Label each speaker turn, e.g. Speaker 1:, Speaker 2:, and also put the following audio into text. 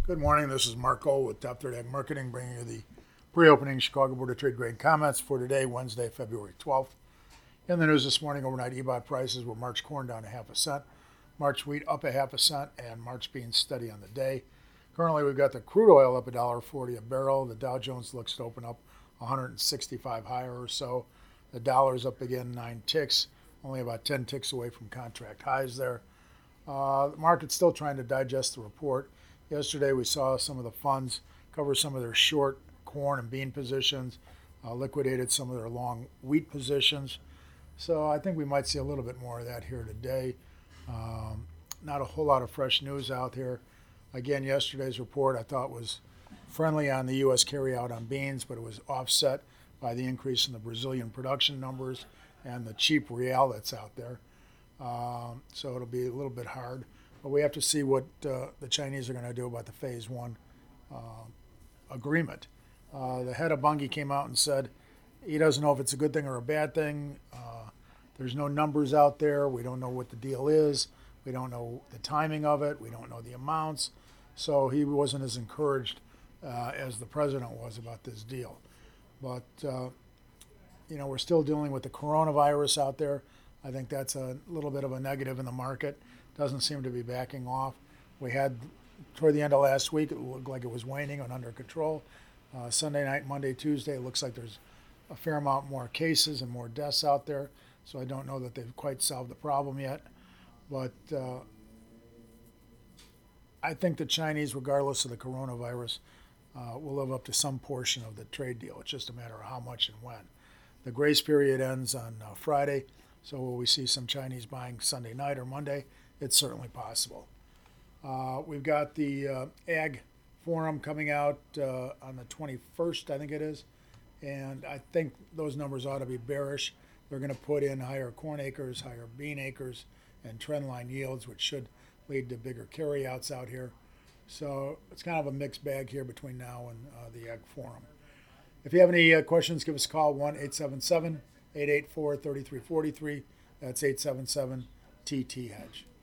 Speaker 1: Good morning. This is Marco with Top Third Ag Marketing, bringing you the pre-opening Chicago Board of Trade grain comments for today, Wednesday, February 12th. In the news this morning, overnight EBOT prices were March corn down a half a cent, March wheat up a half a cent, and March beans steady on the day. Currently, we've got the crude oil up $1.40 a barrel. The Dow Jones looks to open up 165 higher or so. The dollar's up again 9 ticks, only about 10 ticks away from contract highs there. The market's still trying to digest the report. Yesterday, we saw some of the funds cover some of their short corn and bean positions, liquidated some of their long wheat positions. So I think we might see a little bit more of that here today. Not a whole lot of fresh news out here. Again, yesterday's report I thought was friendly on the U.S. carryout on beans, but it was offset by the increase in the Brazilian production numbers and the cheap real that's out there. So it'll be a little bit hard. But we have to see what the Chinese are going to do about the Phase 1 agreement. The head of Bunge came out and said he doesn't know if it's a good thing or a bad thing. There's no numbers out there. We don't know what the deal is. We don't know the timing of it. We don't know the amounts. So he wasn't as encouraged as the president was about this deal. But, we're still dealing with the coronavirus out there. I think that's a little bit of a negative in the market. Doesn't seem to be backing off. We had, toward the end of last week, it looked like it was waning and under control. Sunday night, Monday, Tuesday, it looks like there's a fair amount more cases and more deaths out there. So I don't know that they've quite solved the problem yet. But I think the Chinese, regardless of the coronavirus, will live up to some portion of the trade deal. It's just a matter of how much and when. The grace period ends on Friday, so will we see some Chinese buying Sunday night or Monday? It's certainly possible. We've got the Ag Forum coming out on the 21st, I think it is, and I think those numbers ought to be bearish. They're going to put in higher corn acres, higher bean acres, and trendline yields, which should lead to bigger carryouts out here. So it's kind of a mixed bag here between now and the Ag Forum. If you have any questions, give us a call, 1-877-884-3343. That's 877-TT-HEDGE.